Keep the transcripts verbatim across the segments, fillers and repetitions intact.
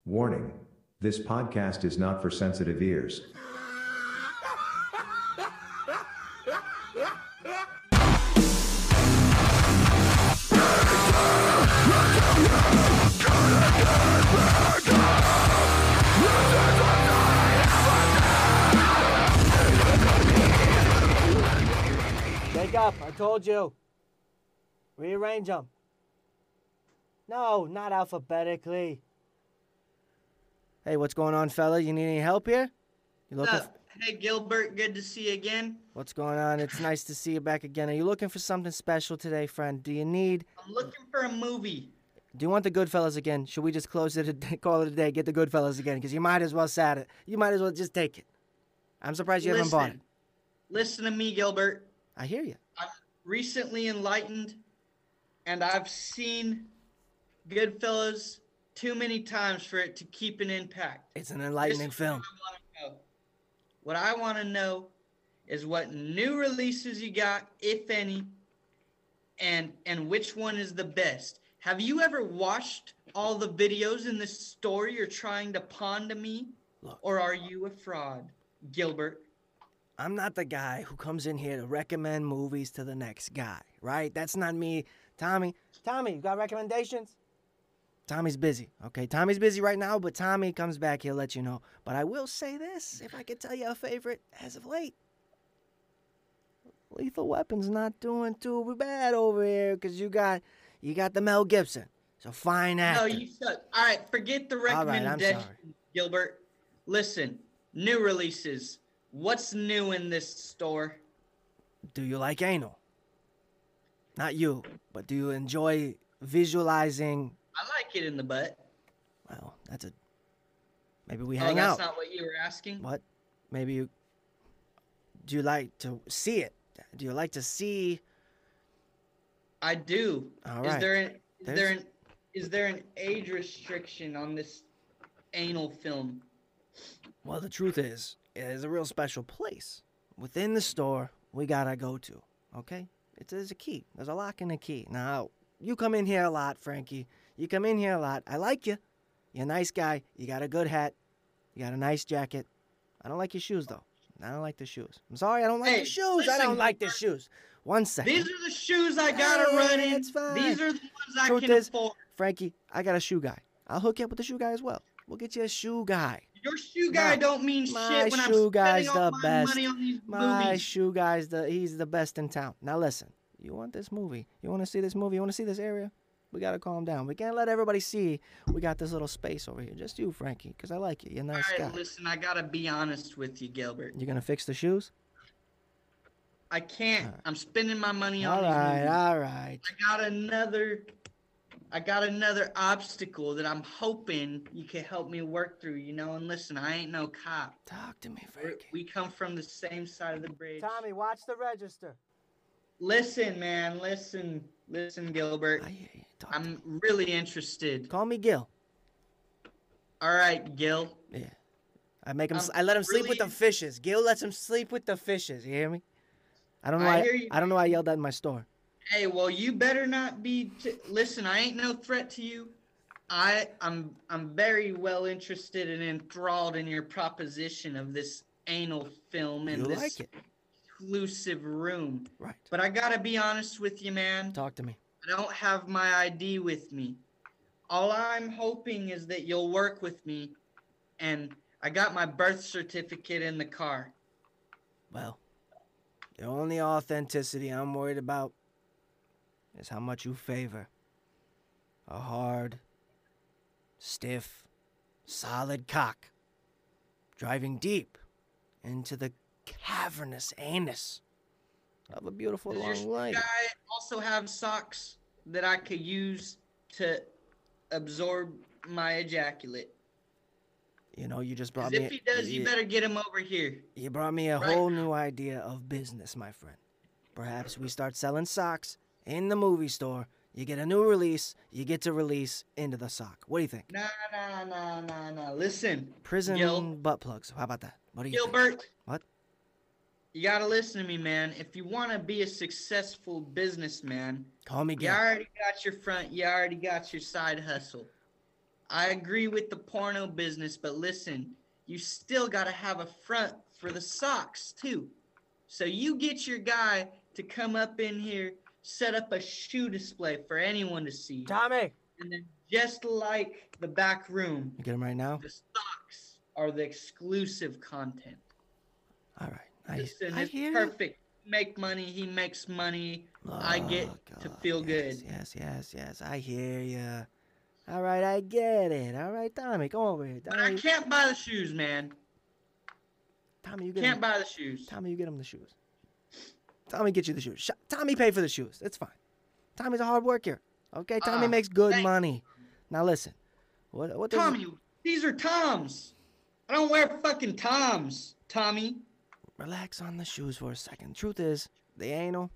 Warning. This podcast is not for sensitive ears. Wake up, I told you. Rearrange them. No, not alphabetically. Hey, what's going on, fella? You need any help here? You looking? What's up? Hey, Gilbert, good to see you again. What's going on? It's nice to see you back again. Are you looking for something special today, friend? Do you need... I'm looking for a movie. Do you want the Goodfellas again? Should we just close it, a, call it a day, get the Goodfellas again? Because you might as well sat it. You might as well just take it. I'm surprised you listen, haven't bought it. Listen to me, Gilbert. I hear you. I'm recently enlightened, and I've seen Goodfellas too many times for it to keep an impact. It's an enlightening film. What I want to know is what new releases you got, if any, and and which one is the best. Have you ever watched all the videos in this story you're trying to pawn to me? Look. Or are you a fraud, Gilbert? I'm not the guy who comes in here to recommend movies to the next guy, right? That's not me. Tommy, Tommy, you got recommendations? Tommy's busy, okay? Tommy's busy right now, but Tommy comes back, he'll let you know. But I will say this, if I could tell you a favorite as of late. Lethal Weapon's not doing too bad over here because you got you got the Mel Gibson. So fine actor. No, you suck. All right, forget the All right, I'm recommendation, sorry. Gilbert. Listen, new releases. What's new in this store? Do you like anal? Not you, but do you enjoy visualizing... I like it in the butt. Well, that's a... Maybe we Oh, hang that's out. not what you were asking? What? Maybe you... Do you like to see it? Do you like to see... I do. All Is right. there an is There's- there an is there an age restriction on this anal film? Well, the truth is, it is a real special place. Within the store, we gotta go to, okay? It's, there's a key. There's a lock and a key. Now, you come in here a lot, Frankie. You come in here a lot. I like you. You're a nice guy. You got a good hat. You got a nice jacket. I don't like your shoes, though. I don't like the shoes. I'm sorry, I don't like Hey, the shoes. I listen, don't like the shoes. One second. These are the shoes I gotta Hey, run in. it's fine. These are the ones I Truth can is- afford. Frankie, I got a shoe guy. I'll hook you up with the shoe guy as well. We'll get you a shoe guy. Your shoe guy No, don't mean my shit when I'm shoe guy's spending all the my best. money on these My movies. shoe guy's the he's the best in town. Now listen, you want this movie? You want to see this movie? You want to see this area? We gotta calm down. We can't let everybody see we got this little space over here. Just you, Frankie, because I like you. You're a nice All right, guy. listen, I gotta be honest with you, Gilbert. You gonna fix the shoes? I can't. All right. I'm spending my money on All these right, movies. all right. I got another I got another obstacle that I'm hoping you can help me work through, you know, and listen, I ain't no cop. Talk to me, We're- Frankie. We come from the same side of the bridge. Tommy, watch the register. Listen, man, listen, listen, Gilbert. I hear you. Talk to me. I'm really interested. Call me Gil. All right, Gil. Yeah. I make him. I'm s I let him sleep with really- the fishes. Gil lets him sleep with the fishes. You hear me? I don't know I why. hear you. I don't know why I yelled that in my store. Hey, well, you better not be. T- listen, I ain't no threat to you. I, I'm, I'm very well interested and enthralled in your proposition of this anal film in You this like it, exclusive room. right? But I gotta be honest with you, man. Talk to me. I don't have my I D with me. All I'm hoping is that you'll work with me, and I got my birth certificate in the car. Well, the only authenticity I'm worried about is how much you favor a hard, stiff, solid cock driving deep into the cavernous anus of a beautiful Does your long shoe lady. guy also have socks that I could use to absorb my ejaculate? You know, you just Because brought me. if he does, you you, better get him over here. you brought me a right whole new idea of business, my friend. Perhaps we start selling socks in the movie store. You get a new release. You get to release into the sock. What do you think? Nah, nah, nah, nah, nah. Listen, Prison Gil. butt plugs. How about that? What do you think? Gilbert. What? You gotta listen to me, man. If you want to be a successful businessman, Call me you Gil. already got your front, you already got your side hustle. I agree with the porno business, but listen, you still got to have a front for the socks, too. So you get your guy to come up in here, set up a shoe display for anyone to see. Tommy! And then just like the back room, You get him right now? the socks are the exclusive content. All right. I, Listen, I it's hear perfect. Make money, he makes money. you. I get Oh, to God. feel yes, good. Yes, yes, yes. I hear you. All right, I get it. All right, Tommy, come over here. But I Tommy, can't buy the shoes, man. Tommy, you get Can't him. buy the shoes. Tommy, you get him the shoes. Tommy, get you the shoes. Sh- Tommy, pay for the shoes. It's fine. Tommy's a hard worker. Okay, Tommy Ah, makes good thank- money. Now listen. What? What does? Tommy, these are Toms. I don't wear fucking Toms, Tommy. Relax on the shoes for a second. Truth is, the anal.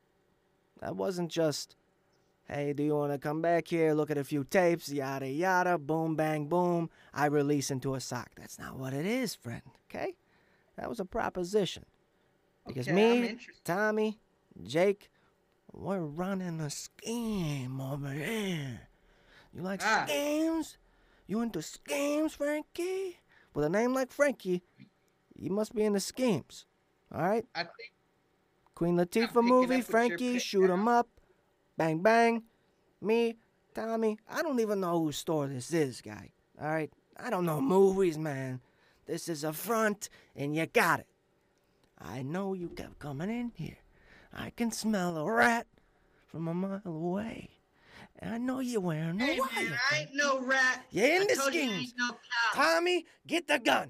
That wasn't just, hey, do you want to come back here, look at a few tapes, yada yada, boom, bang, boom. I release into a sock. That's not what it is, friend. Okay? That was a proposition. Because Okay, I'm me, interested. Tommy, Jake, we're running a scheme over here. You like Ah. schemes? You into schemes, Frankie? With a name like Frankie, you must be into schemes. All right? I think Queen Latifah picking movie, up what you're Frankie, putting shoot 'em down. up, bang bang. Me, Tommy, I don't even know whose store this is, guy. All right? I don't know movies, man. This is a front, and you got it. I know you kept coming in here. I can smell a rat from a mile away. And I know you're wearing a Hey wire. man, I ain't no rat. You're in I the told you I schemes. ain't no cow. Tommy, get the gun.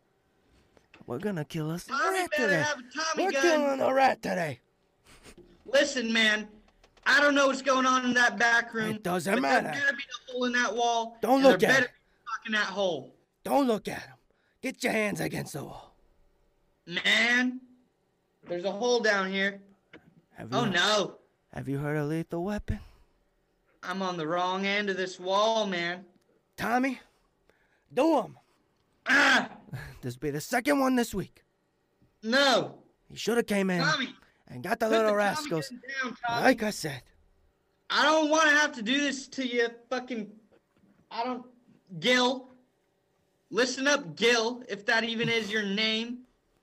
We're gonna kill us a Tommy rat better today. have a Tommy We're gun. killing a rat today. Listen, man, I don't know what's going on in that back room. It doesn't but matter. There better be a hole in that wall. Don't and look there at better it. be a fuck in that hole. Don't look at him. Get your hands against the wall. Man, there's a hole down here. Have you, Oh no, Have you heard of Lethal Weapon? I'm on the wrong end of this wall, man. Tommy, do him. Ah, This will be the second one this week. no, He should have came in Tommy. and got the Put little the Tommy rascals. gun down, Tommy. Like I said. I don't want to have to do this to you, fucking. I don't. Gil. Listen up, Gil, if that even is your name.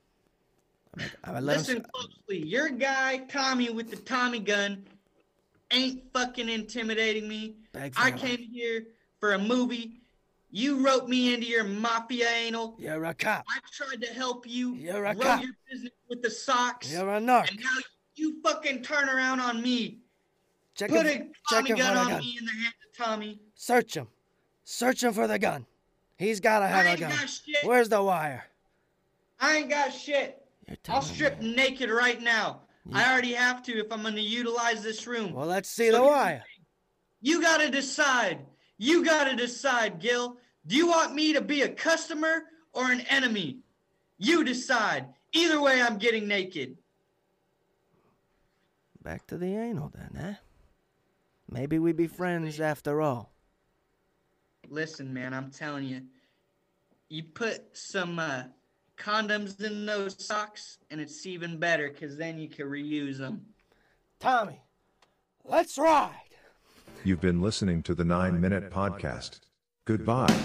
I would let Listen him, closely. Your guy, Tommy, with the Tommy gun, ain't fucking intimidating me. Beg for I your came here for a movie. You roped me into your mafia anal. You're a cop. I tried to help you You're a grow cop. your business with the socks. You're a narc. And now you fucking turn around on me. Check Put him, a check Tommy him for gun the on gun. me in the hands of Tommy. Search him. Search him for the gun. He's got to I have a ain't gun. got shit. Where's the wire? I ain't got shit. You're I'll telling strip me. naked right now. I already have to if I'm going to utilize this room. Well, let's see So the here's wire. thing. You got to decide. You got to decide, Gil. Do you want me to be a customer or an enemy? You decide. Either way, I'm getting naked. Back to the anal then, eh? Maybe we be friends after all. Listen, man, I'm telling you. You put some uh, condoms in those socks, and it's even better because then you can reuse them. Tommy, let's ride. You've been listening to the nine minute Podcast. Goodbye.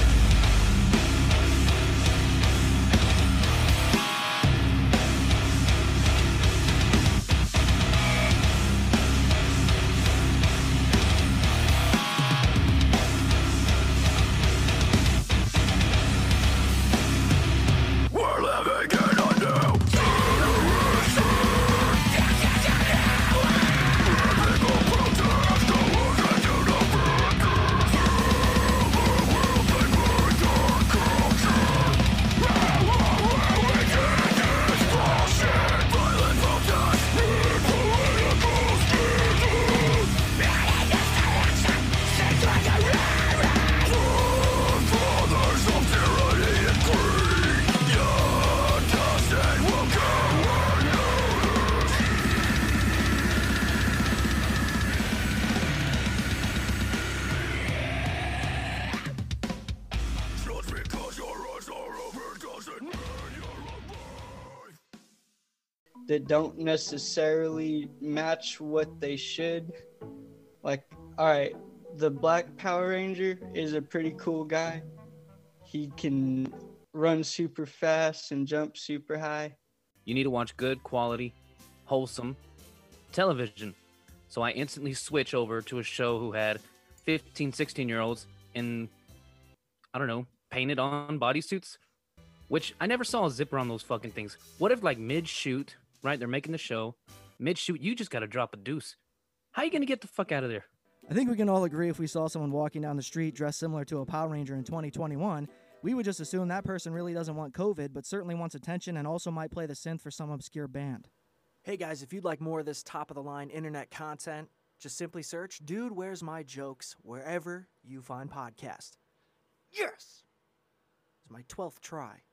That don't necessarily match what they should. Like, all right, the Black Power Ranger is a pretty cool guy. He can run super fast and jump super high. You need to watch good quality, wholesome television. So I instantly switch over to a show who had fifteen, sixteen year olds in, I don't know, painted on bodysuits, which I never saw a zipper on those fucking things. What if like mid shoot, right? They're making the show. Mid shoot, you just got to drop a deuce. How you going to get the fuck out of there? I think we can all agree if we saw someone walking down the street dressed similar to a Power Ranger in twenty twenty-one, we would just assume that person really doesn't want COVID, but certainly wants attention and also might play the synth for some obscure band. Hey guys, if you'd like more of this top-of-the-line internet content, just simply search Dude, Where's My Jokes wherever you find podcasts. Yes! It's my twelfth try.